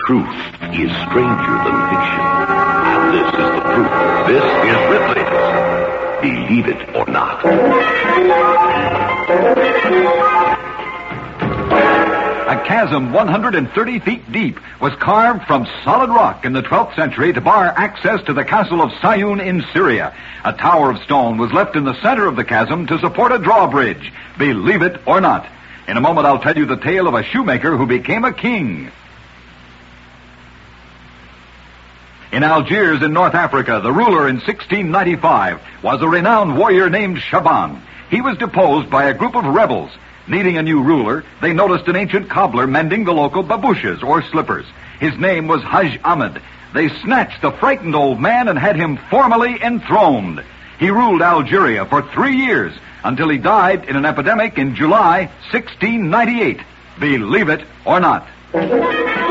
Truth is stranger than fiction. And this is the proof. This is Ripley's Believe It or Not. A chasm 130 feet deep was carved from solid rock in the 12th century to bar access to the castle of Sayun in Syria. A tower of stone was left in the center of the chasm to support a drawbridge. Believe it or not. In a moment, I'll tell you the tale of a shoemaker who became a king. In Algiers in North Africa, the ruler in 1695 was a renowned warrior named Shaban. He was deposed by a group of rebels. Needing a new ruler, they noticed an ancient cobbler mending the local babouches, or slippers. His name was Haj Ahmed. They snatched the frightened old man and had him formally enthroned. He ruled Algeria for 3 years until he died in an epidemic in July 1698. Believe it or not.